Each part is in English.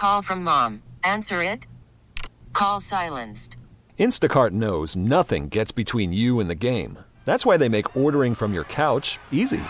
Call from mom. Answer it. Call silenced. Instacart knows nothing gets between you and the game. That's why they make ordering from your couch easy.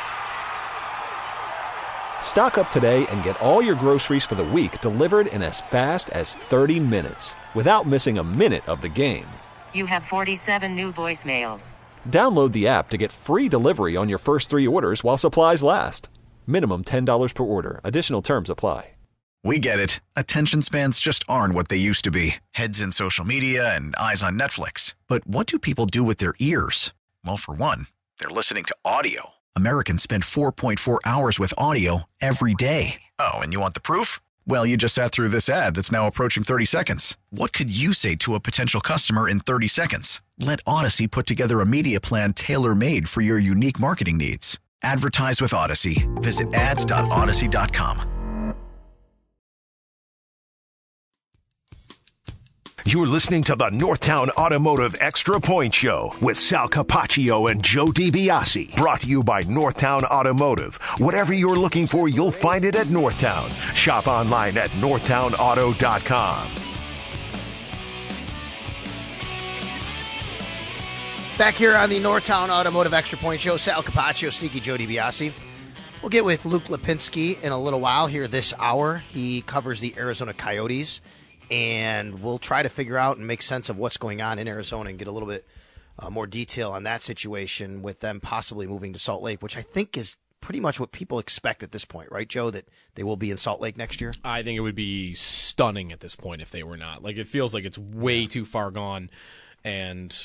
Stock up today and get all your groceries for the week delivered in as fast as 30 minutes without missing a minute of the game. You have 47 new voicemails. Download the app to get free delivery on your first 3 orders while supplies last. Minimum $10 per order. Additional terms apply. We get it. Attention spans just aren't what they used to be. Heads in social media and eyes on Netflix. But what do people do with their ears? Well, for one, they're listening to audio. Americans spend 4.4 hours with audio every day. Oh, and you want the proof? Well, you just sat through this ad that's now approaching 30 seconds. What could you say to a potential customer in 30 seconds? Let Odyssey put together a media plan tailor-made for your unique marketing needs. Advertise with Odyssey. Visit ads.odyssey.com. You're listening to the Northtown Automotive Extra Point Show with Sal Capaccio and Joe DiBiase. Brought to you by Northtown Automotive. Whatever you're looking for, you'll find it at Northtown. Shop online at northtownauto.com. Back here on the Northtown Automotive Extra Point Show, Sal Capaccio, Sneaky Joe DiBiase. We'll get with Luke Lipinski in a little while here this hour. He covers the Arizona Coyotes. And we'll try to figure out and make sense of what's going on in Arizona and get a little bit more detail on that situation with them possibly moving to Salt Lake, which I think is pretty much what people expect at this point, right, Joe, that they will be in Salt Lake next year? I think it would be stunning at this point if they were not. Like, it feels like it's way too far gone, and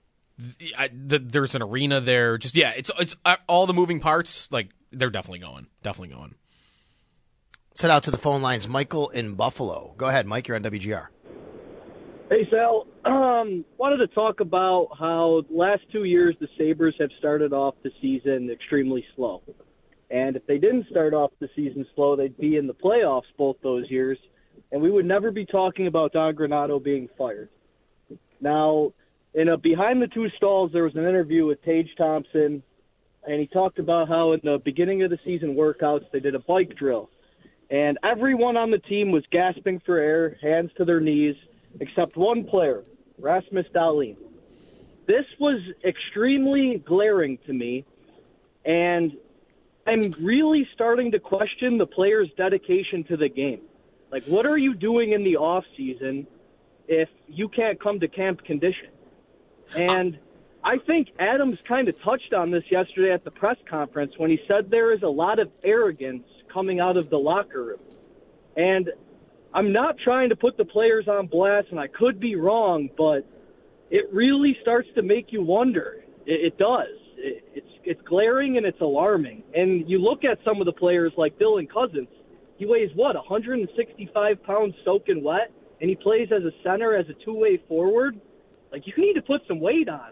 there's an arena there. Just, yeah, it's all the moving parts. Like, they're definitely going. Definitely going. Let's head out to the phone lines. Michael in Buffalo. Go ahead, Mike. You're on WGR. Hey, Sal. Wanted to talk about how last 2 years the Sabres have started off the season extremely slow. And if they didn't start off the season slow, they'd be in the playoffs both those years, and we would never be talking about Don Granato being fired. Now, in a Behind the Two Stalls, there was an interview with Tage Thompson, and he talked about how in the beginning of the season workouts they did a bike drill. And everyone on the team was gasping for air, hands to their knees, except one player, Rasmus Dahlin. This was extremely glaring to me, and I'm really starting to question the player's dedication to the game. Like, what are you doing in the off season if you can't come to camp condition? And I think Adams kind of touched on this yesterday at the press conference when he said there is a lot of arrogance coming out of the locker room. And I'm not trying to put the players on blast, and I could be wrong, but it really starts to make you wonder. It does. It's glaring and it's alarming. And you look at some of the players like Dylan Cousins. He weighs, 165 pounds soaking wet, and he plays as a center, as a two-way forward. Like, you need to put some weight on.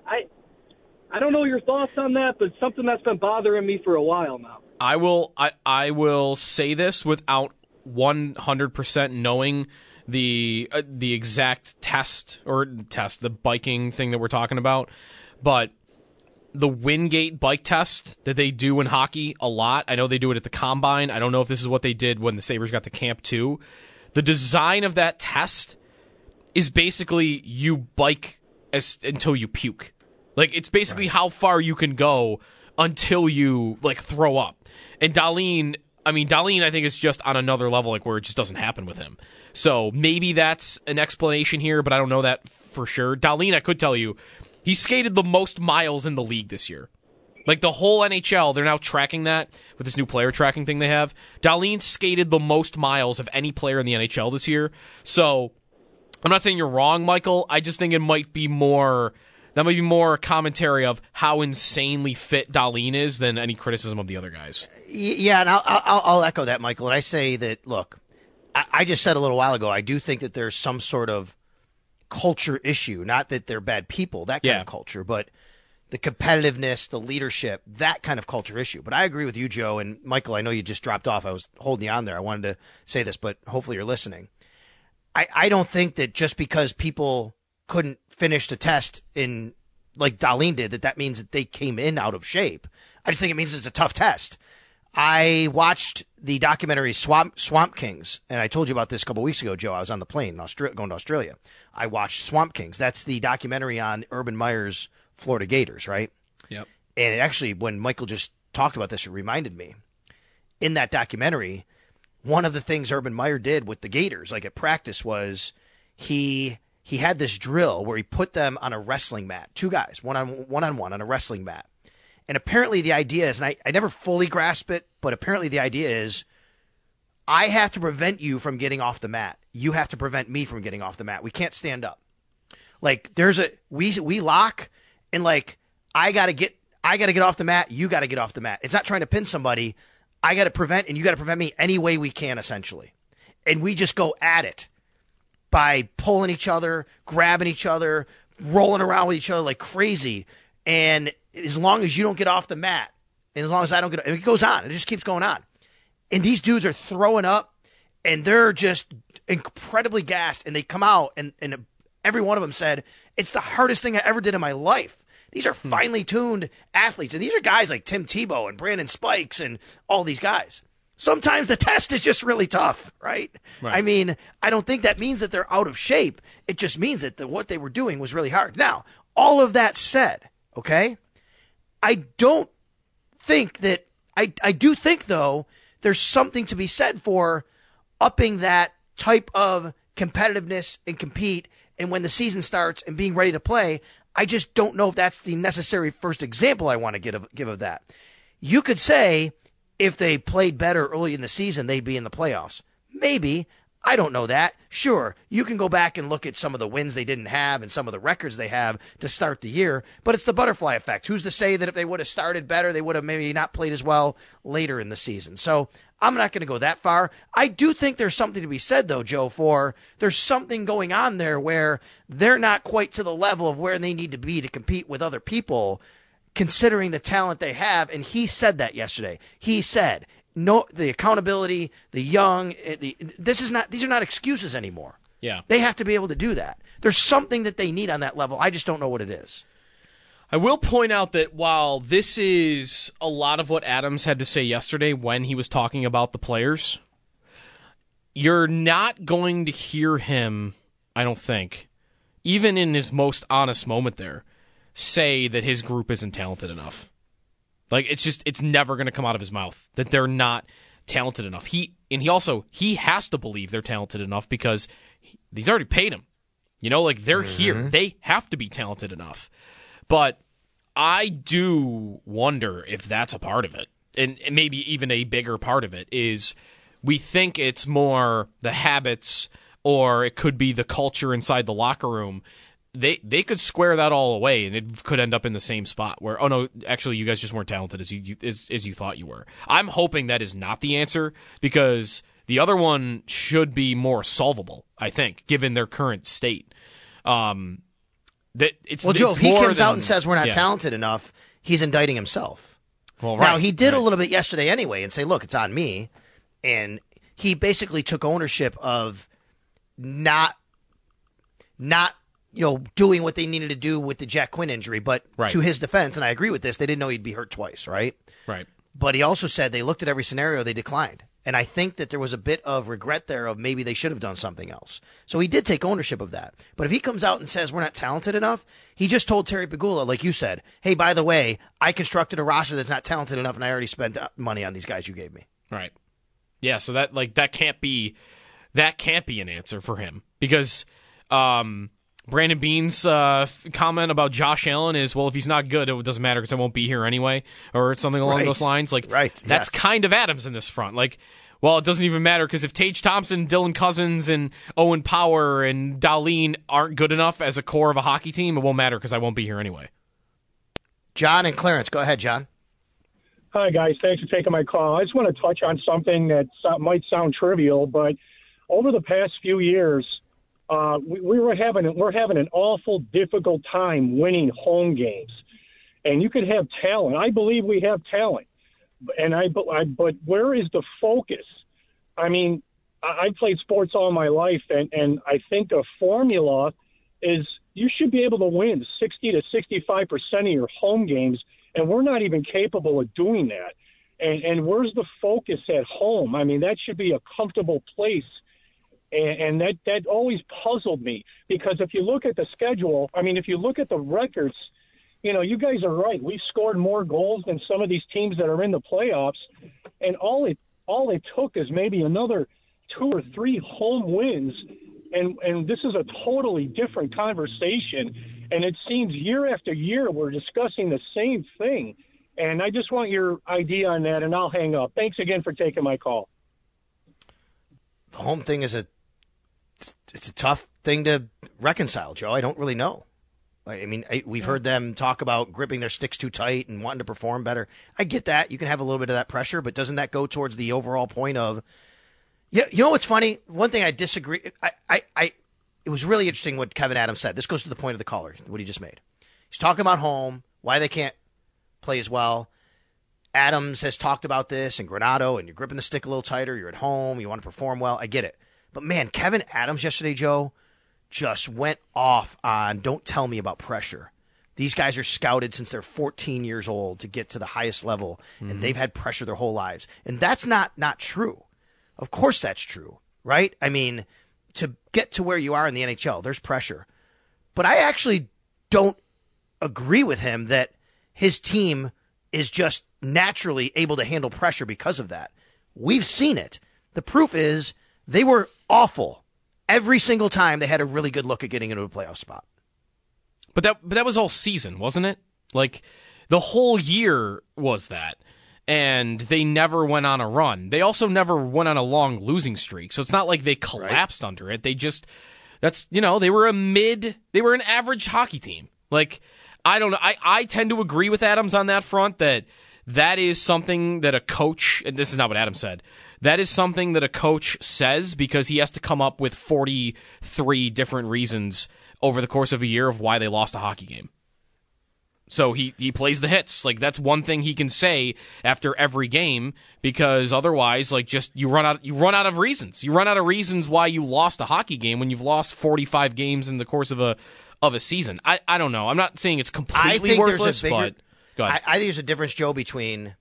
I don't know your thoughts on that, but it's something that's been bothering me for a while now. I will say this without 100% knowing the exact the biking thing that we're talking about, but the Wingate bike test that they do in hockey a lot. I know they do it at the Combine. I don't know if this is what they did when the Sabres got to Camp 2. The design of that test is basically you bike until you puke. Like, it's basically how far you can go until you, like, throw up. And Dahlin, I think is just on another level, like, where it just doesn't happen with him. So maybe that's an explanation here, but I don't know that for sure. Dahlin, I could tell you, he skated the most miles in the league this year. Like, the whole NHL, they're now tracking that with this new player tracking thing they have. Dahlin skated the most miles of any player in the NHL this year. So I'm not saying you're wrong, Michael. I just think it might be more... That might be more commentary of how insanely fit Dahlin is than any criticism of the other guys. Yeah, and I'll echo that, Michael. And I say that, look, I just said a little while ago, I do think that there's some sort of culture issue. Not that they're bad people, that kind of culture, but the competitiveness, the leadership, that kind of culture issue. But I agree with you, Joe. And Michael, I know you just dropped off. I was holding you on there. I wanted to say this, but hopefully you're listening. I don't think that just because people couldn't finish the test in like Dahlin did, that means that they came in out of shape. I just think it means it's a tough test. I watched the documentary Swamp Kings, and I told you about this a couple weeks ago, Joe. I was on the plane going to Australia. I watched Swamp Kings. That's the documentary on Urban Meyer's Florida Gators, right? Yep. And actually, when Michael just talked about this, it reminded me. In that documentary, one of the things Urban Meyer did with the Gators, like at practice, was he had this drill where he put them on a wrestling mat, two guys, one on one on a wrestling mat. And apparently the idea is, and I never fully grasp it, but apparently the idea is, I have to prevent you from getting off the mat. You have to prevent me from getting off the mat. We can't stand up. Like we lock, and like I gotta get off the mat. You gotta get off the mat. It's not trying to pin somebody. I gotta prevent, and you gotta prevent me any way we can, essentially. And we just go at it by pulling each other, grabbing each other, rolling around with each other like crazy. And as long as you don't get off the mat, and as long as I don't get, it goes on. It just keeps going on. And these dudes are throwing up, and they're just incredibly gassed. And they come out, and every one of them said, it's the hardest thing I ever did in my life. These are finely tuned athletes. And these are guys like Tim Tebow and Brandon Spikes and all these guys. Sometimes the test is just really tough, right? I mean, I don't think that means that they're out of shape. It just means that what they were doing was really hard. Now, all of that said, okay, I don't think that I do think, though, there's something to be said for upping that type of competitiveness and compete. And when the season starts and being ready to play, I just don't know if that's the necessary first example I want to give of that. You could say if they played better early in the season, they'd be in the playoffs. Maybe. I don't know that. Sure, you can go back and look at some of the wins they didn't have and some of the records they have to start the year, but it's the butterfly effect. Who's to say that if they would have started better, they would have maybe not played as well later in the season? So I'm not going to go that far. I do think there's something to be said, though, Joe, for there's something going on there where they're not quite to the level of where they need to be to compete with other people, considering the talent they have. And he said that yesterday. He said, no, the accountability, the young, these are not excuses anymore. Yeah. They have to be able to do that. There's something that they need on that level. I just don't know what it is. I will point out that while this is a lot of what Adams had to say yesterday when he was talking about the players, you're not going to hear him, I don't think, even in his most honest moment there, say that his group isn't talented enough. Like, it's never going to come out of his mouth that they're not talented enough. He has to believe they're talented enough because he's already paid him. You know, like, they're here. They have to be talented enough. But I do wonder if that's a part of it. And maybe even a bigger part of it is we think it's more the habits or it could be the culture inside the locker room. They could square that all away, and it could end up in the same spot where, oh no, actually you guys just weren't talented as you thought you were. I'm hoping that is not the answer because the other one should be more solvable, I think, given their current state. Joe, if he comes out and says we're not talented enough, he's indicting himself. Well, right, now, he did a little bit yesterday anyway and say, look, it's on me. And he basically took ownership of not doing what they needed to do with the Jack Quinn injury. But to his defense, and I agree with this, they didn't know he'd be hurt twice, right? Right. But he also said they looked at every scenario, they declined. And I think that there was a bit of regret there of maybe they should have done something else. So he did take ownership of that. But if he comes out and says we're not talented enough, he just told Terry Pegula, like you said, hey, by the way, I constructed a roster that's not talented enough, and I already spent money on these guys you gave me. Right. Yeah, so that can't be an answer for him because Brandon Beane's comment about Josh Allen is, well, if he's not good, it doesn't matter because I won't be here anyway, or something along those lines. Like, that's kind of Adams in this front. Like, well, it doesn't even matter because if Tage Thompson, Dylan Cousins, and Owen Power and Darlene aren't good enough as a core of a hockey team, it won't matter because I won't be here anyway. John and Clarence, go ahead, John. Hi, guys. Thanks for taking my call. I just want to touch on something that might sound trivial, but over the past few years, we're having an awful difficult time winning home games, and you could have talent. I believe we have talent, but where is the focus? I mean, I played sports all my life, and I think a formula is you should be able to win 60 to 65% of your home games, and we're not even capable of doing that. And where's the focus at home? I mean, that should be a comfortable place. And that always puzzled me, because if you look at the schedule, I mean, if you look at the records, you guys are right. We scored more goals than some of these teams that are in the playoffs. And all it took is maybe another 2 or 3 home wins. And this is a totally different conversation. And it seems year after year we're discussing the same thing. And I just want your idea on that, and I'll hang up. Thanks again for taking my call. The home thing is it's a tough thing to reconcile, Joe. I don't really know. I mean, we've heard them talk about gripping their sticks too tight and wanting to perform better. I get that. You can have a little bit of that pressure, but doesn't that go towards the overall point of, yeah, you know what's funny? One thing I disagree. It was really interesting what Kevin Adams said. This goes to the point of the caller, what he just made. He's talking about home, why they can't play as well. Adams has talked about this, and Granato, and you're gripping the stick a little tighter. You're at home. You want to perform well. I get it. But, man, Kevin Adams yesterday, Joe, just went off on don't tell me about pressure. These guys are scouted since they're 14 years old to get to the highest level, and they've had pressure their whole lives. And that's not true. Of course that's true, right? I mean, to get to where you are in the NHL, there's pressure. But I actually don't agree with him that his team is just naturally able to handle pressure because of that. We've seen it. The proof is they were awful every single time they had a really good look at getting into a playoff spot. But that was all season, wasn't it? Like, the whole year was that. And they never went on a run. They also never went on a long losing streak. So it's not like they collapsed under it. They just, they were an average hockey team. Like, I don't know. I tend to agree with Adams on that front, that is something that a coach, and this is not what Adams said, that is something that a coach says because he has to come up with 43 different reasons over the course of a year of why they lost a hockey game. So he plays the hits. Like, that's one thing he can say after every game, because otherwise, like, just you run out of reasons. You run out of reasons why you lost a hockey game when you've lost 45 games in the course of a season. I don't know. I'm not saying it's completely worthless, but go ahead. I think there's a difference, Joe, between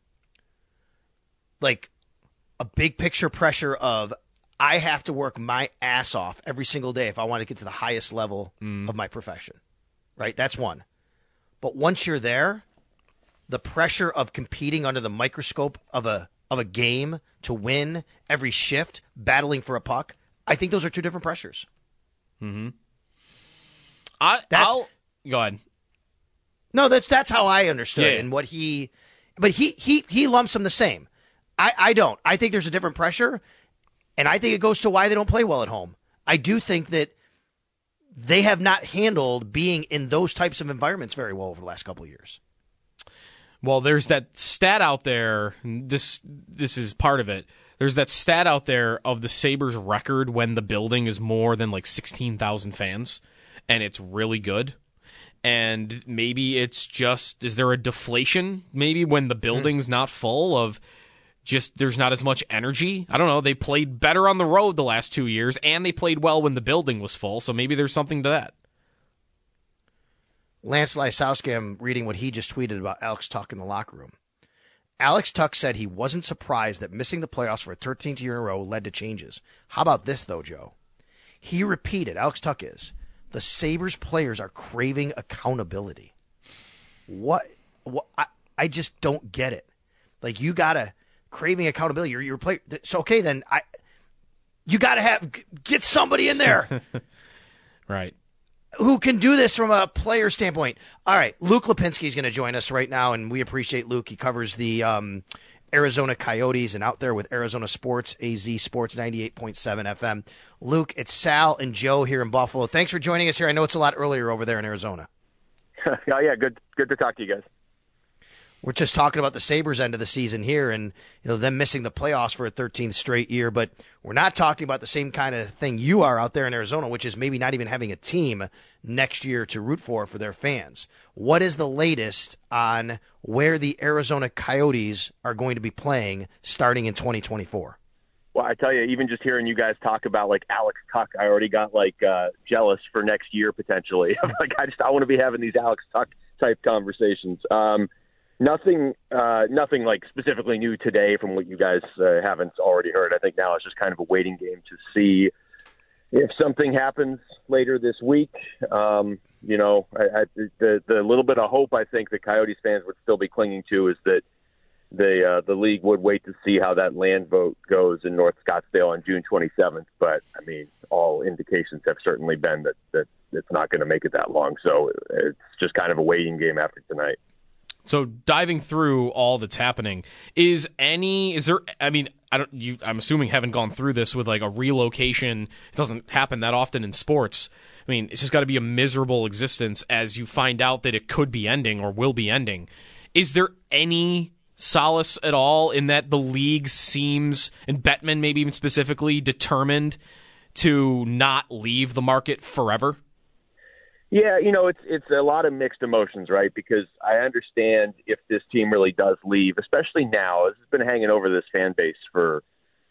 like a big picture pressure of I have to work my ass off every single day if I want to get to the highest level of my profession. Right? That's one. But once you're there, the pressure of competing under the microscope of a game to win every shift, battling for a puck, I think those are two different pressures. Mm-hmm. Go ahead. No, that's how I understood it, and what but he lumps them the same. I don't. I think there's a different pressure, and I think it goes to why they don't play well at home. I do think that they have not handled being in those types of environments very well over the last couple of years. Well, there's that stat out there. This is part of it. There's that stat out there of the Sabres record when the building is more than like 16,000 fans, and it's really good. And maybe it's just, is there a deflation maybe when the building's not full of just there's not as much energy? I don't know. They played better on the road the last 2 years, and they played well when the building was full, so maybe there's something to that. Lance Lysowski, I'm reading what he just tweeted about Alex Tuch in the locker room. Alex Tuch said he wasn't surprised that missing the playoffs for a 13th year in a row led to changes. How about this, though, Joe? He repeated, Alex Tuch is, the Sabres players are craving accountability. What I just don't get it. Like, you got to craving accountability. You're player. So, okay, then you got to get somebody in there. Right. Who can do this from a player standpoint. All right, Luke Lipinski is going to join us right now, and we appreciate Luke. He covers the Arizona Coyotes and out there with Arizona Sports, AZ Sports 98.7 FM. Luke, it's Sal and Joe here in Buffalo. Thanks for joining us here. I know it's a lot earlier over there in Arizona. Oh, yeah, good to talk to you guys. We're just talking about the Sabres end of the season here and them missing the playoffs for a 13th straight year, but we're not talking about the same kind of thing you are out there in Arizona, which is maybe not even having a team next year to root for their fans. What is the latest on where the Arizona Coyotes are going to be playing starting in 2024? Well, I tell you, even just hearing you guys talk about like Alex Tuch, I already got jealous for next year potentially. I want to be having these Alex Tuch type conversations. Nothing like specifically new today from what you guys haven't already heard. I think now it's just kind of a waiting game to see if something happens later this week. The little bit of hope I think the Coyotes fans would still be clinging to is that the league would wait to see how that land vote goes in North Scottsdale on June 27th. But I mean, all indications have certainly been that it's not going to make it that long. So it's just kind of a waiting game after tonight. So diving through all that's happening, I'm assuming haven't gone through this with like a relocation. It doesn't happen that often in sports. I mean, it's just got to be a miserable existence as you find out that it could be ending or will be ending. Is there any solace at all in that the league seems, and Bettman maybe even specifically, determined to not leave the market forever? Yeah, it's a lot of mixed emotions, right? Because I understand if this team really does leave, especially now. This has been hanging over this fan base for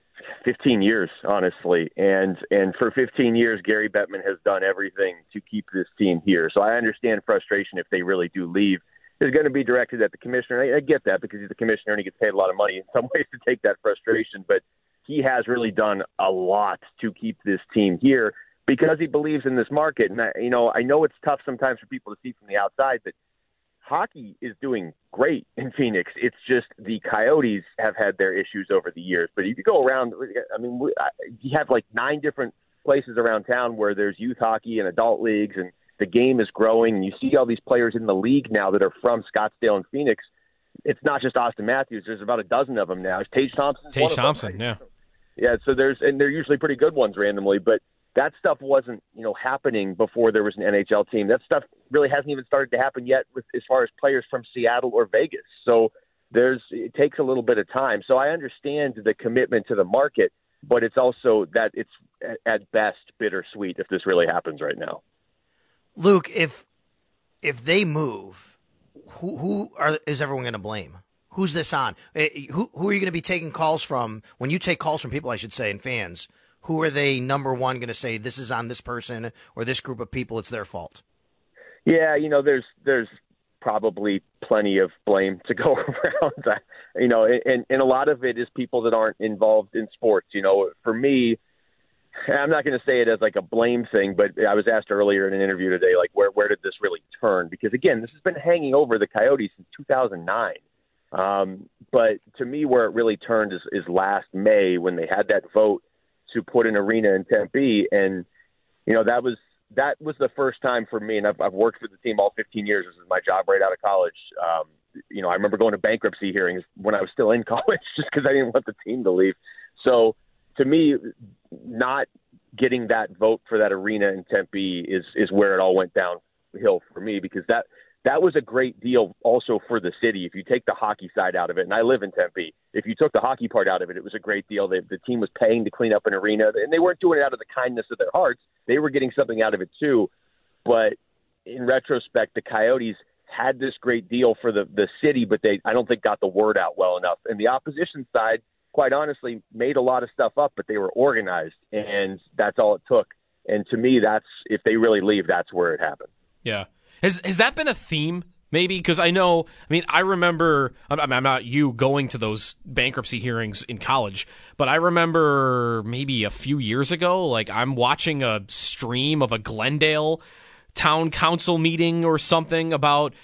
15 years, honestly. And for 15 years, Gary Bettman has done everything to keep this team here. So I understand frustration if they really do leave. Is going to be directed at the commissioner. I get that because he's the commissioner and he gets paid a lot of money in some ways to take that frustration. But he has really done a lot to keep this team here, because he believes in this market. And, I know it's tough sometimes for people to see from the outside, but hockey is doing great in Phoenix. It's just the Coyotes have had their issues over the years. But if you go around, you have like 9 different places around town where there's youth hockey and adult leagues, and the game is growing. And you see all these players in the league now that are from Scottsdale and Phoenix. It's not just Austin Matthews. There's about a dozen of them now. Tage Thompson. Yeah. Yeah, so they're usually pretty good ones randomly, but that stuff wasn't, happening before there was an NHL team. That stuff really hasn't even started to happen yet as far as players from Seattle or Vegas. So it takes a little bit of time. So I understand the commitment to the market, but it's also that it's at best bittersweet if this really happens right now. Luke, if they move, is everyone going to blame? Who's this on? Who are you going to be taking calls from? When you take calls from people, I should say, and fans, who are they, number one, going to say this is on this person or this group of people, it's their fault? Yeah, there's probably plenty of blame to go around. And a lot of it is people that aren't involved in sports. For me, I'm not going to say it as like a blame thing, but I was asked earlier in an interview today, like where did this really turn? Because again, this has been hanging over the Coyotes since 2009. But to me, where it really turned is last May when they had that vote to put an arena in Tempe. And, that was the first time for me. And I've worked for the team all 15 years. This is my job right out of college. I remember going to bankruptcy hearings when I was still in college just because I didn't want the team to leave. So to me, not getting that vote for that arena in Tempe is where it all went downhill for me, because that was a great deal also for the city. If you take the hockey side out of it, and I live in Tempe, if you took the hockey part out of it, it was a great deal. The team was paying to clean up an arena, and they weren't doing it out of the kindness of their hearts. They were getting something out of it too. But in retrospect, the Coyotes had this great deal for the city, but I don't think got the word out well enough. And the opposition side, quite honestly, made a lot of stuff up, but they were organized, and that's all it took. And to me, if they really leave, that's where it happened. Yeah. Has that been a theme, maybe? Because I remember, I'm not you going to those bankruptcy hearings in college, but I remember maybe a few years ago, like I'm watching a stream of a Glendale town council meeting or something about,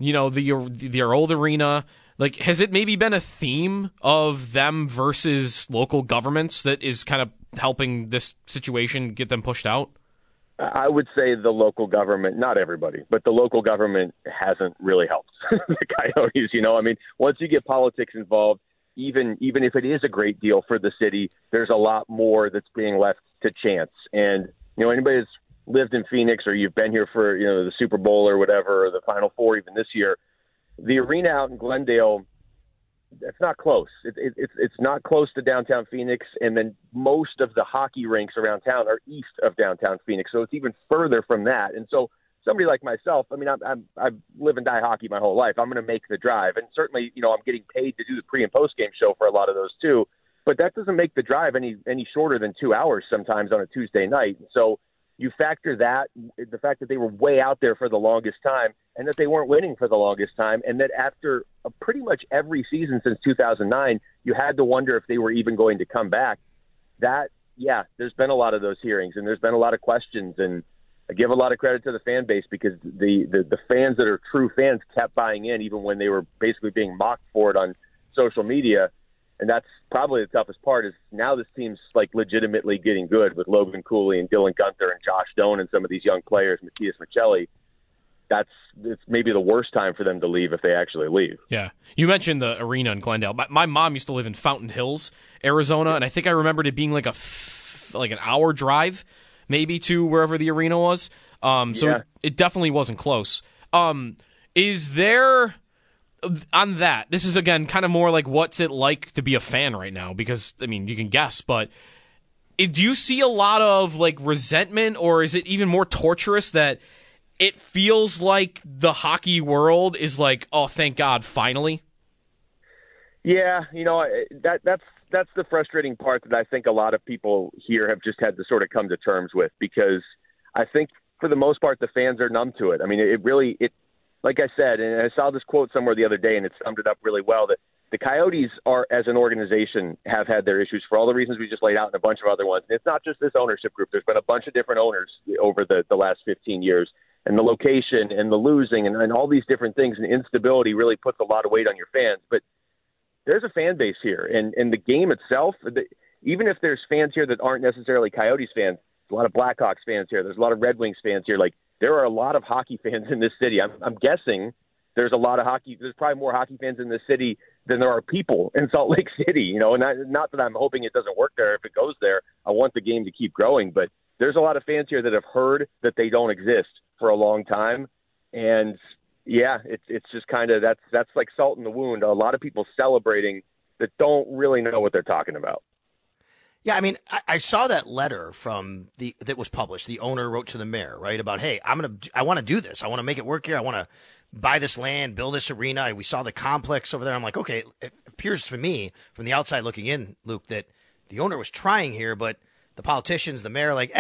their old arena. Like, has it maybe been a theme of them versus local governments that is kind of helping this situation get them pushed out? I would say the local government, not everybody, but the local government hasn't really helped the Coyotes. Once you get politics involved, even if it is a great deal for the city, there's a lot more that's being left to chance. And, anybody that's lived in Phoenix or you've been here for, the Super Bowl or whatever, or the Final Four even this year, the arena out in Glendale, it's not close. It's not close to downtown Phoenix, and then most of the hockey rinks around town are east of downtown Phoenix, so it's even further from that. And so somebody like myself, I live and die hockey my whole life. I'm going to make the drive, and certainly, I'm getting paid to do the pre and post game show for a lot of those too. But that doesn't make the drive any shorter than 2 hours sometimes on a Tuesday night. And so, you factor that, the fact that they were way out there for the longest time and that they weren't winning for the longest time, and that after pretty much every season since 2009, you had to wonder if they were even going to come back. There's been a lot of those hearings, and there's been a lot of questions, and I give a lot of credit to the fan base because the fans that are true fans kept buying in even when they were basically being mocked for it on social media. And that's probably the toughest part is now this team's like legitimately getting good with Logan Cooley and Dylan Gunther and Josh Doan and some of these young players, Matias Michelli. It's maybe the worst time for them to leave if they actually leave. Yeah. You mentioned the arena in Glendale. My mom used to live in Fountain Hills, Arizona, and I think I remembered it being like an hour drive maybe to wherever the arena was. It definitely wasn't close. Is there... On that, this is, again, kind of more like what's it like to be a fan right now? Because, I mean, you can guess, but do you see a lot of, like, resentment, or is it even more torturous that it feels like the hockey world is like, oh, thank God, finally? Yeah, that's the frustrating part that I think a lot of people here have just had to sort of come to terms with, because I think, for the most part, the fans are numb to it. I mean, like I said, and I saw this quote somewhere the other day, and it summed it up really well, that the Coyotes are, as an organization, have had their issues for all the reasons we just laid out and a bunch of other ones. And it's not just this ownership group. There's been a bunch of different owners over the last 15 years. And the location and the losing and all these different things and instability really puts a lot of weight on your fans. But there's a fan base here. And the game itself, even if there's fans here that aren't necessarily Coyotes fans, there's a lot of Blackhawks fans here. There's a lot of Red Wings fans here. Like, there are a lot of hockey fans in this city. I'm guessing there's a lot of hockey. There's probably more hockey fans in this city than there are people in Salt Lake City. And not that I'm hoping it doesn't work there. If it goes there, I want the game to keep growing. But there's a lot of fans here that have heard that they don't exist for a long time. And yeah, it's just kind of that's like salt in the wound. A lot of people celebrating that don't really know what they're talking about. Yeah, I mean, I saw that letter that was published. The owner wrote to the mayor, right, about, hey, I want to do this. I want to make it work here. I want to buy this land, build this arena. We saw the complex over there. I'm like, okay, it appears to me from the outside looking in, Luke, that the owner was trying here, but the politicians, the mayor, like,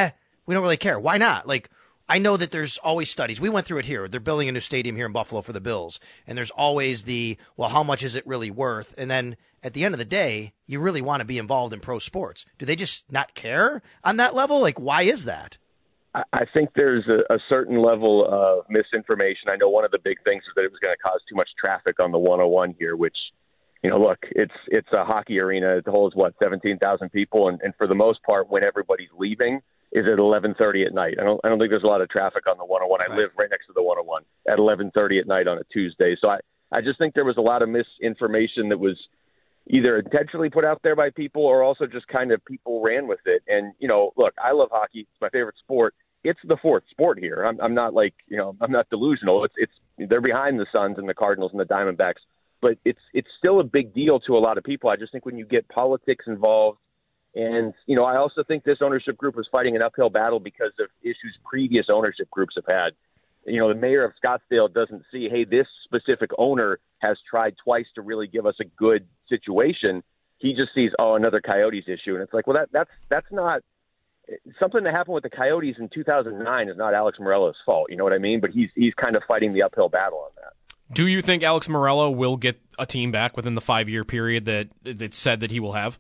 we don't really care. Why not? Like, I know that there's always studies. We went through it here. They're building a new stadium here in Buffalo for the Bills. And there's always how much is it really worth? And then at the end of the day, you really want to be involved in pro sports. Do they just not care on that level? Like, why is that? I think there's a certain level of misinformation. I know one of the big things is that it was going to cause too much traffic on the 101 here, which, look, it's a hockey arena. It holds, 17,000 people. And for the most part, when everybody's leaving, is at 11:30 at night. I don't think there's a lot of traffic on the 101. I live right next to the 101 at 11:30 at night on a Tuesday. So I just think there was a lot of misinformation that was either intentionally put out there by people or also just kind of people ran with it. And, look, I love hockey. It's my favorite sport. It's the fourth sport here. I'm not like, I'm not delusional. It's they're behind the Suns and the Cardinals and the Diamondbacks, but it's still a big deal to a lot of people. I just think when you get politics involved, and, I also think this ownership group is fighting an uphill battle because of issues previous ownership groups have had. The mayor of Scottsdale doesn't see, hey, this specific owner has tried twice to really give us a good situation. He just sees, another Coyotes issue. And it's like, well, that's not something that happened with the Coyotes in 2009 is not Alex Morello's fault. You know what I mean? But he's kind of fighting the uphill battle on that. Do you think Alex Morello will get a team back within the 5-year period that said that he will have?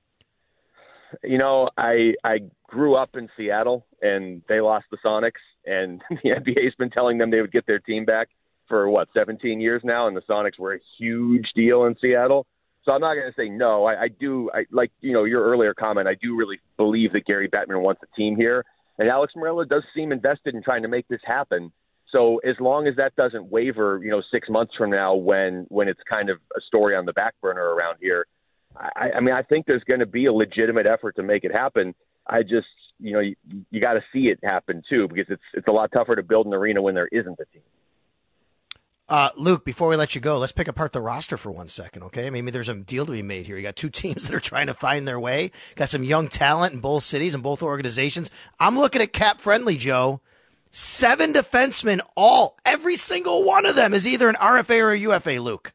I grew up in Seattle, and they lost the Sonics, and the NBA's been telling them they would get their team back for, 17 years now, and the Sonics were a huge deal in Seattle. So I'm not going to say no. I like, your earlier comment, I do really believe that Gary Bettman wants a team here, and Alex Morello does seem invested in trying to make this happen. So as long as that doesn't waver, 6 months from now when it's kind of a story on the back burner around here, I think there's going to be a legitimate effort to make it happen. I just, you got to see it happen too, because it's a lot tougher to build an arena when there isn't a team. Luke, before we let you go, let's pick apart the roster for 1 second, okay? Maybe there's a deal to be made here. You got two teams that are trying to find their way. Got some young talent in both cities and both organizations. I'm looking at cap friendly, Joe. 7 defensemen, every single one of them is either an RFA or a UFA, Luke.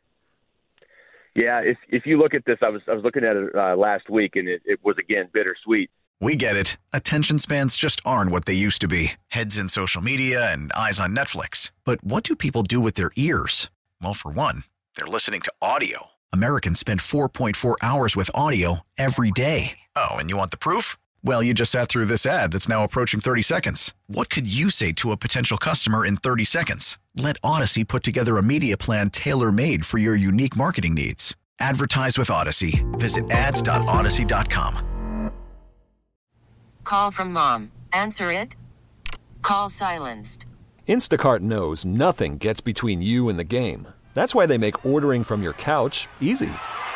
Yeah, if you look at this, I was looking at it last week, and it was, again, bittersweet. We get it. Attention spans just aren't what they used to be. Heads in social media and eyes on Netflix. But what do people do with their ears? Well, for one, they're listening to audio. Americans spend 4.4 hours with audio every day. Oh, and you want the proof? Well, you just sat through this ad that's now approaching 30 seconds. What could you say to a potential customer in 30 seconds? Let Odyssey put together a media plan tailor-made for your unique marketing needs. Advertise with Odyssey. Visit ads.odyssey.com. Call from mom. Answer it. Call silenced. Instacart knows nothing gets between you and the game. That's why they make ordering from your couch easy.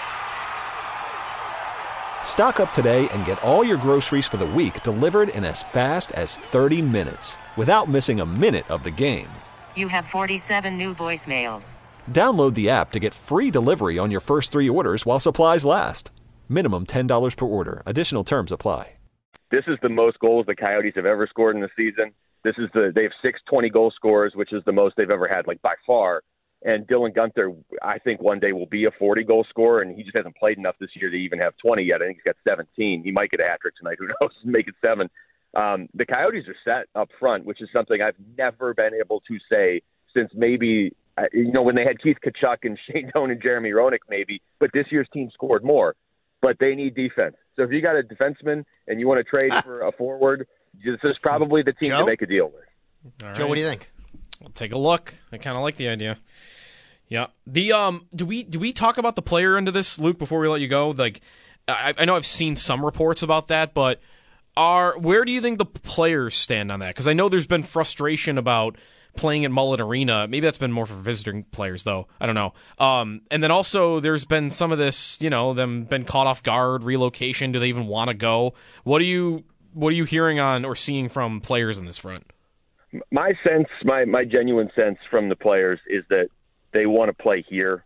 Stock up today and get all your groceries for the week delivered in as fast as 30 minutes without missing a minute of the game. You have 47 new voicemails. Download the app to get free delivery on your first 3 orders while supplies last. Minimum $10 per order. Additional terms apply. This is the most goals the Coyotes have ever scored in the season. They have 6 20-goal scorers, which is the most they've ever had, like by far. And Dylan Guenther, I think one day will be a 40-goal scorer, and he just hasn't played enough this year to even have 20 yet. I think he's got 17. He might get a hat trick tonight. Who knows? Make it 7. The Coyotes are set up front, which is something I've never been able to say since maybe when they had Keith Tkachuk and Shane Doan and Jeremy Roenick maybe. But this year's team scored more. But they need defense. So if you got a defenseman and you want to trade for a forward, this is probably the team to make a deal with. All right. Joe, what do you think? We'll take a look. I kind of like the idea. Yeah. The do we talk about the player into this, Luke, before we let you go? Like, I know I've seen some reports about that, but where do you think the players stand on that? Because I know there's been frustration about playing at Mullet Arena. Maybe that's been more for visiting players, though. I don't know. And then also there's been some of this, them been caught off guard, relocation. Do they even want to go? What are you hearing on or seeing from players on this front? My sense, my genuine sense from the players is that they want to play here.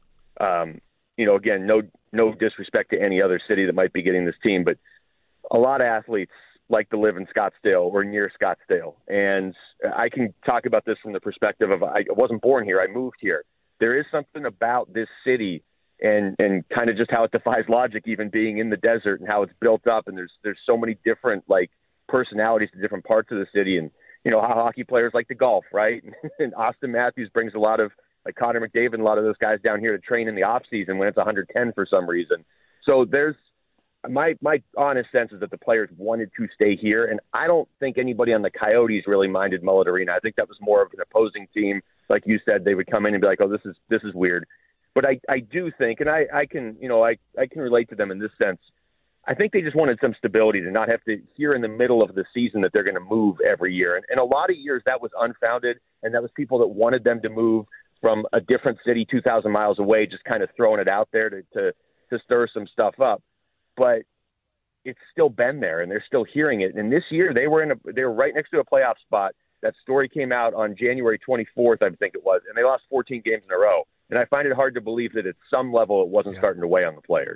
Again, no disrespect to any other city that might be getting this team, but a lot of athletes like to live in Scottsdale or near Scottsdale. And I can talk about this from the perspective of I wasn't born here. I moved here. There is something about this city and kind of just how it defies logic, even being in the desert and how it's built up. And there's so many different personalities to different parts of the city. And, how hockey players like to golf, right? And Austin Matthews brings a lot of Connor McDavid, a lot of those guys down here to train in the off season when it's 110 for some reason. So there's my honest sense is that the players wanted to stay here, and I don't think anybody on the Coyotes really minded Mullet Arena. I think that was more of an opposing team, like you said. They would come in and be like, "Oh, this is weird." But I do think, and I can relate to them in this sense. I think they just wanted some stability to not have to hear in the middle of the season that they're going to move every year. And a lot of years that was unfounded, and that was people that wanted them to move from a different city 2,000 miles away, just kind of throwing it out there to stir some stuff up. But it's still been there, and they're still hearing it. And this year they were right next to a playoff spot. That story came out on January 24th, I think it was, and they lost 14 games in a row. And I find it hard to believe that at some level it wasn't starting to weigh on the players.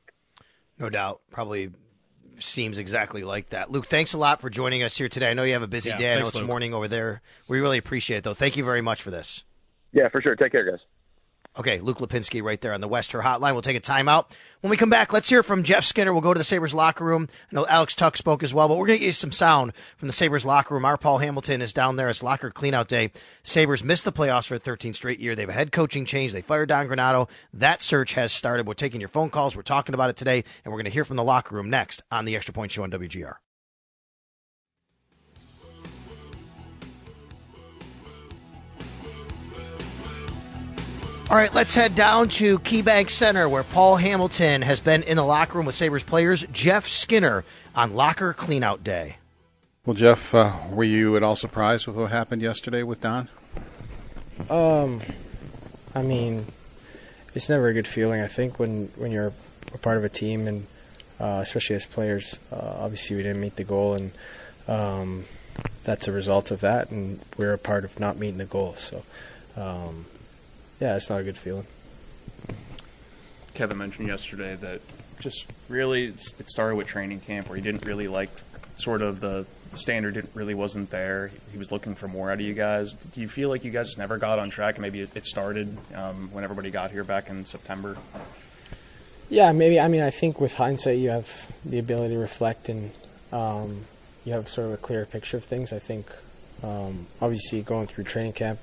No doubt. Probably seems exactly like that. Luke, thanks a lot for joining us here today. I know you have a busy day. I know it's morning over there. We really appreciate it, though. Thank you very much for this. Yeah, for sure. Take care, guys. Okay, Luke Lipinski right there on the Wester Hotline. We'll take a timeout. When we come back, let's hear from Jeff Skinner. We'll go to the Sabres locker room. I know Alex Tuck spoke as well, but we're going to get you some sound from the Sabres locker room. Our Paul Hamilton is down there. It's locker cleanout day. Sabres missed the playoffs for a 13th straight year. They have a head coaching change. They fired Don Granato. That search has started. We're taking your phone calls. We're talking about it today, and we're going to hear from the locker room next on the Extra Point Show on WGR. All right, let's head down to KeyBank Center, where Paul Hamilton has been in the locker room with Sabres players Jeff Skinner on Locker Cleanout Day. Well, Jeff, were you at all surprised with what happened yesterday with Don? I mean, it's never a good feeling, I think, when you're a part of a team, and especially as players. Obviously, we didn't meet the goal, and that's a result of that, and we're a part of not meeting the goal. So, yeah, it's not a good feeling. Kevin mentioned yesterday that just really it started with training camp where he didn't really like sort of the standard really wasn't there. He was looking for more out of you guys. Do you feel like you guys just never got on track and maybe it started when everybody got here back in September? Yeah, maybe. I mean, I think with hindsight you have the ability to reflect and you have sort of a clearer picture of things. I think obviously going through training camp,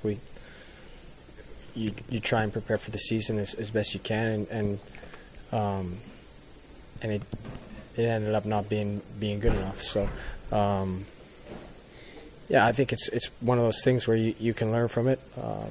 you try and prepare for the season as best you can, and it ended up not being good enough. So I think it's one of those things where you can learn from it.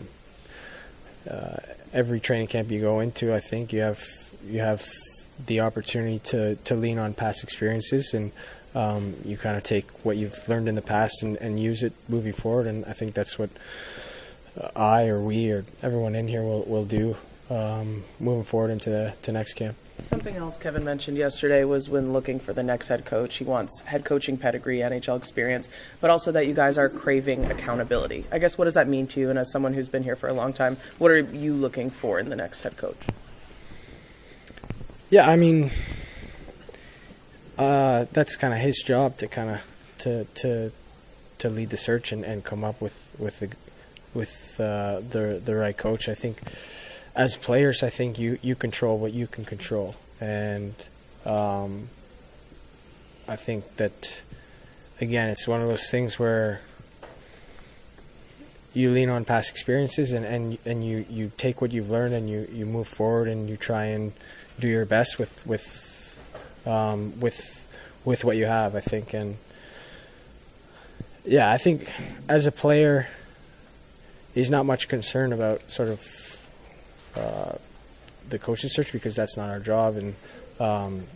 Every training camp you go into, I think you have the opportunity to lean on past experiences, and you kind of take what you've learned in the past and use it moving forward. And I think that's what I or we or everyone in here will do moving forward into next camp. Something else Kevin mentioned yesterday was when looking for the next head coach, he wants head coaching pedigree, NHL experience, but also that you guys are craving accountability. I guess, what does that mean to you? And as someone who's been here for a long time, what are you looking for in the next head coach? Yeah, I mean, that's kind of his job to kind of to lead the search and come up with the right coach. I think as players, I think you control what you can control, and I think that again, it's one of those things where you lean on past experiences and you take what you've learned and you move forward and you try and do your best with what you have, I think. And yeah, I think as a player, he's not much concerned about sort of the coaching search, because that's not our job, and I'm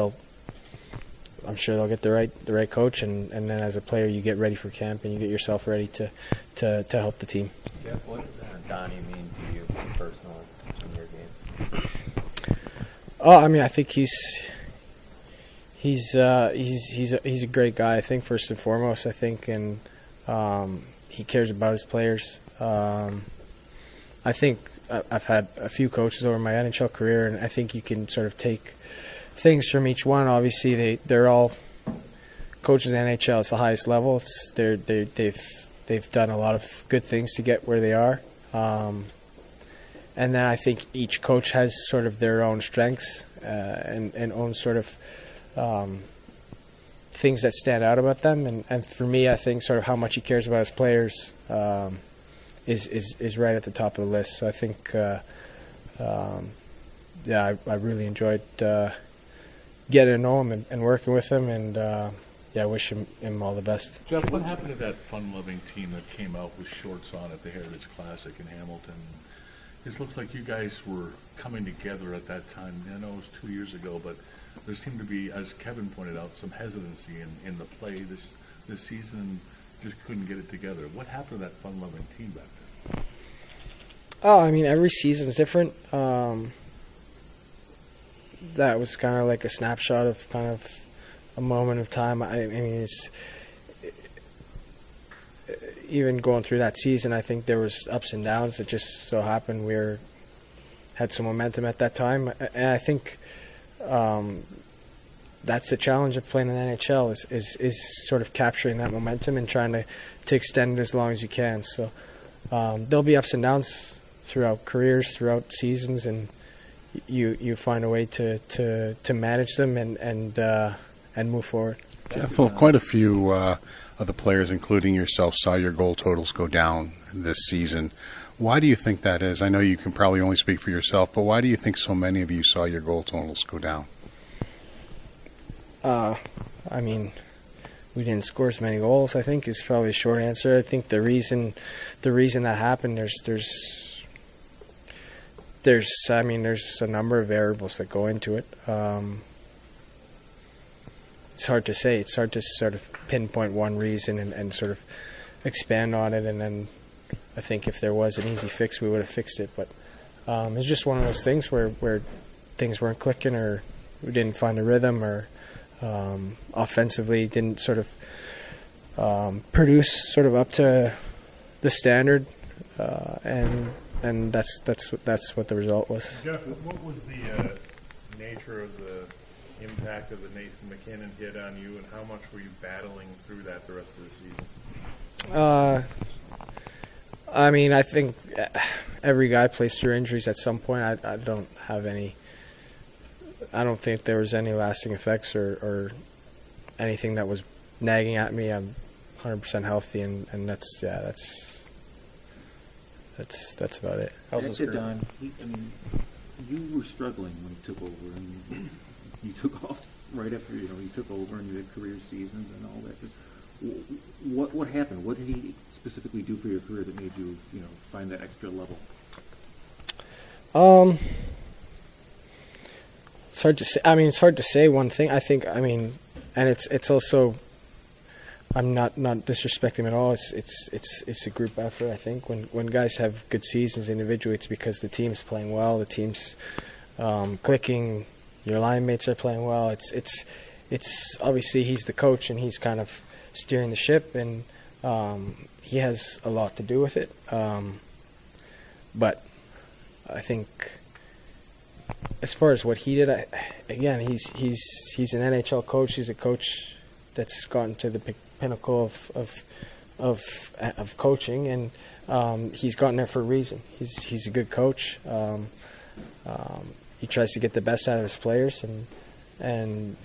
sure they'll get the right coach, and then as a player you get ready for camp and you get yourself ready to help the team. Jeff, what does Donnie mean to you personally in your game? Oh, I mean, I think he's a great guy. I think first and foremost, I think, and he cares about his players. I think I've had a few coaches over my NHL career, and I think you can sort of take things from each one. Obviously, they're all coaches in NHL. It's the highest level. They've done a lot of good things to get where they are. And then I think each coach has sort of their own strengths and own sort of things that stand out about them. And for me, I think sort of how much he cares about his players is right at the top of the list. So I think, I really enjoyed getting to know him and working with him, and I wish him all the best. Jeff, what happened to that fun-loving team that came out with shorts on at the Heritage Classic in Hamilton? It looks like you guys were coming together at that time. I know it was 2 years ago, but there seemed to be, as Kevin pointed out, some hesitancy in the play this season. Just couldn't get it together. What happened to that fun-loving team back then? Oh, I mean, every season's different. That was kind of like a snapshot of kind of a moment of time. I mean, it's even going through that season, I think there was ups and downs. It just so happened we had some momentum at that time, and I think that's the challenge of playing in the NHL is sort of capturing that momentum and trying to extend it as long as you can. So there'll be ups and downs throughout careers, throughout seasons, and you find a way to manage them and move forward. Jeff, well, quite a few of the players, including yourself, saw your goal totals go down this season. Why do you think that is? I know you can probably only speak for yourself, but why do you think so many of you saw your goal totals go down? I mean, we didn't score as many goals, I think, is probably a short answer. I think the reason that happened, there's a number of variables that go into it. It's hard to say. It's hard to sort of pinpoint one reason and sort of expand on it. And then I think if there was an easy fix, we would have fixed it. But it's just one of those things where things weren't clicking, or we didn't find a rhythm, or offensively didn't sort of produce sort of up to the standard, and that's what the result was. Jeff, what was the nature of the impact of the Nathan MacKinnon hit on you, and how much were you battling through that the rest of the season? I mean, I think every guy plays through injuries at some point. I don't have any. I don't think there was any lasting effects or anything that was nagging at me, I'm 100% healthy, and that's about it. How's this Don? I mean, you were struggling when you took over, and you took off right after you took over, and you had career seasons and all that. What happened? What did he specifically do for your career that made you find that extra level? It's hard to say. I mean, it's hard to say one thing. I think. I mean, and it's also. I'm not disrespecting him at all. It's a group effort. I think when guys have good seasons individually, it's because the team's playing well, the team's clicking, your line mates are playing well. It's obviously he's the coach and he's kind of steering the ship, and he has a lot to do with it. But I think as far as what he did, he's an NHL coach. He's a coach that's gotten to the pinnacle of coaching, and he's gotten there for a reason. He's a good coach. He tries to get the best out of his players, and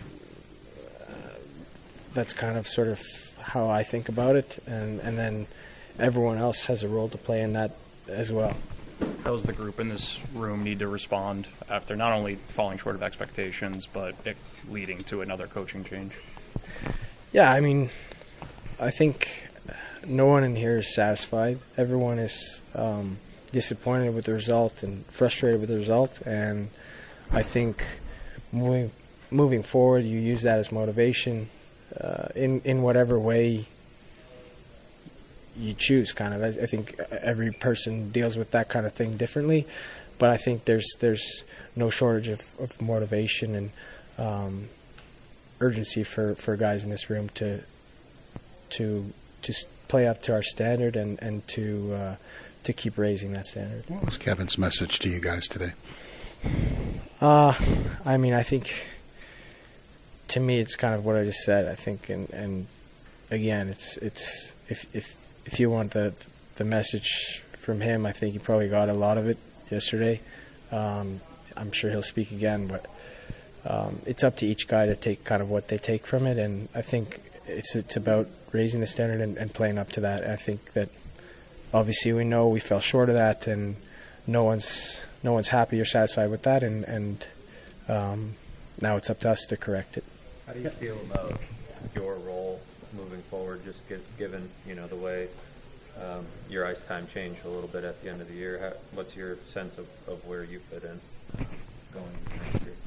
that's kind of sort of how I think about it. And then everyone else has a role to play in that as well. How does the group in this room need to respond after not only falling short of expectations, but it leading to another coaching change? Yeah, I mean, I think no one in here is satisfied. Everyone is disappointed with the result and frustrated with the result. And I think moving forward, you use that as motivation in whatever way you choose. Kind of, I think every person deals with that kind of thing differently. But I think there's no shortage of motivation and urgency for guys in this room to play up to our standard and to keep raising that standard. What was Kevin's message to you guys today? I mean, I think to me it's kind of what I just said. I think, and again, it's if you want the message from him, I think he probably got a lot of it yesterday. I'm sure he'll speak again, but it's up to each guy to take kind of what they take from it, and I think it's about raising the standard and playing up to that. And I think that obviously we know we fell short of that, and no one's happy or satisfied with that, and now it's up to us to correct it. How do you feel about your role moving forward, just given the way your ice time changed a little bit at the end of the year? What's your sense of where you fit in going next year?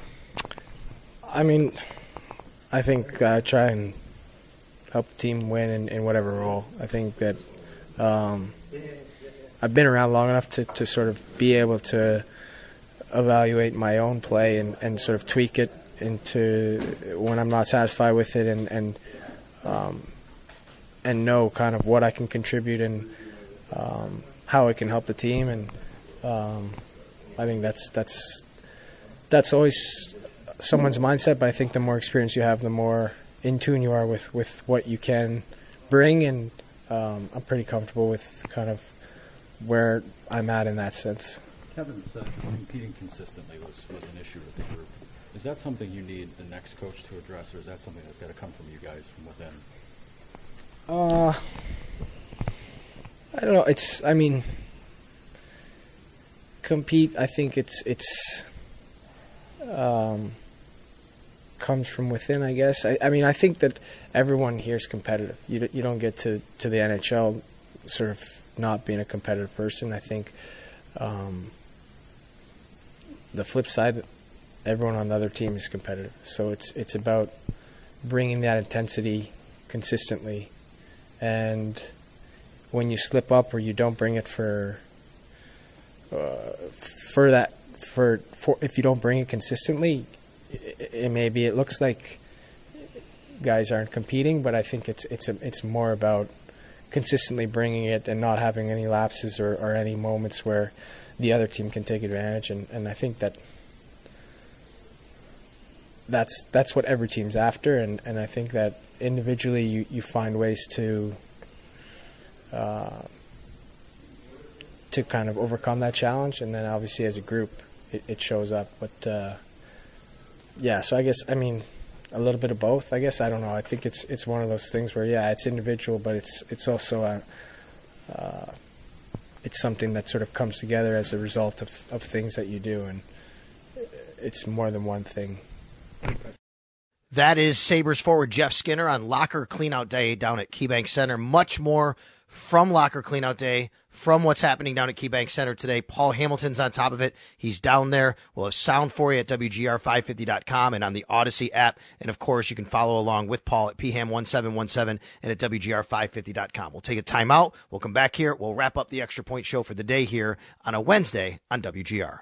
I mean, I think I try and help the team win in whatever role. I think that I've been around long enough to sort of be able to evaluate my own play and sort of tweak it into when I'm not satisfied with it, and know kind of what I can contribute and how it can help the team. And I think that's always someone's mindset, but I think the more experience you have, the more in tune you are with what you can bring, and I'm pretty comfortable with kind of where I'm at in that sense. Kevin said competing consistently was an issue with the group. Is that something you need the next coach to address, or is that something that's got to come from you guys from within? I don't know. Compete. I think it's comes from within, I guess. I mean, I think that everyone here is competitive. You don't get to the NHL sort of not being a competitive person. I think the flip side, everyone on the other team is competitive. So it's about bringing that intensity consistently, and when you slip up or you don't bring it if you don't bring it consistently, it looks like guys aren't competing, but I think it's more about consistently bringing it and not having any lapses or any moments where the other team can take advantage, and I think that's what every team's after, and I think that individually you find ways to kind of overcome that challenge, and then obviously as a group it shows up. But so I guess, I mean, a little bit of both, I guess. I don't know. I think it's one of those things where, yeah, it's individual, but it's also it's something that sort of comes together as a result of things that you do, and it's more than one thing. That is Sabres forward Jeff Skinner on Locker Cleanout Day down at KeyBank Center. Much more from Locker Cleanout Day, from what's happening down at KeyBank Center today. Paul Hamilton's on top of it. He's down there. We'll have sound for you at WGR550.com and on the Odyssey app. And, of course, you can follow along with Paul at PHAM1717 and at WGR550.com. We'll take a timeout. We'll come back here. We'll wrap up the Extra Point Show for the day here on a Wednesday on WGR.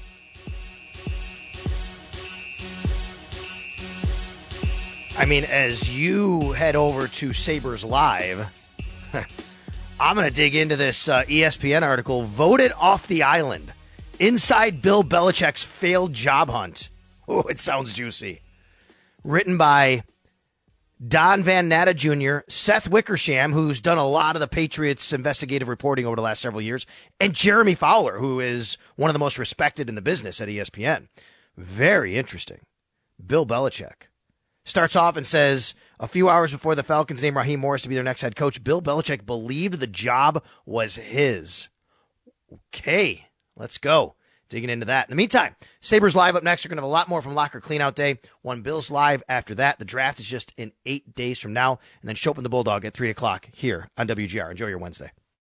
I mean, as you head over to Sabres Live, I'm going to dig into this ESPN article, Voted Off the Island, Inside Bill Belichick's Failed Job Hunt. Oh, it sounds juicy. Written by Don Van Natta Jr., Seth Wickersham, who's done a lot of the Patriots' investigative reporting over the last several years, and Jeremy Fowler, who is one of the most respected in the business at ESPN. Very interesting. Bill Belichick starts off and says, a few hours before the Falcons named Raheem Morris to be their next head coach, Bill Belichick believed the job was his. Okay, let's go. Digging into that. In the meantime, Sabres Live up next. We're going to have a lot more from Locker Cleanout Day. One Bills Live after that. The draft is just in 8 days from now. And then Chopin the Bulldog at 3 o'clock here on WGR. Enjoy your Wednesday.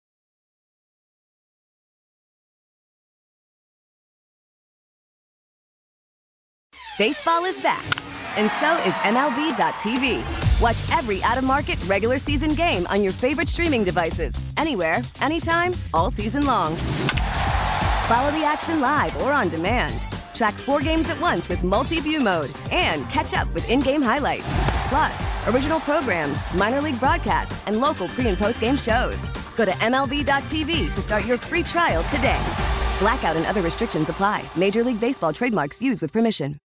Baseball is back, and so is MLB.tv. Watch every out-of-market, regular season game on your favorite streaming devices, anywhere, anytime, all season long. Follow the action live or on demand. Track 4 games at once with multi-view mode and catch up with in-game highlights. Plus, original programs, minor league broadcasts, and local pre- and post-game shows. Go to MLB.tv to start your free trial today. Blackout and other restrictions apply. Major League Baseball trademarks used with permission.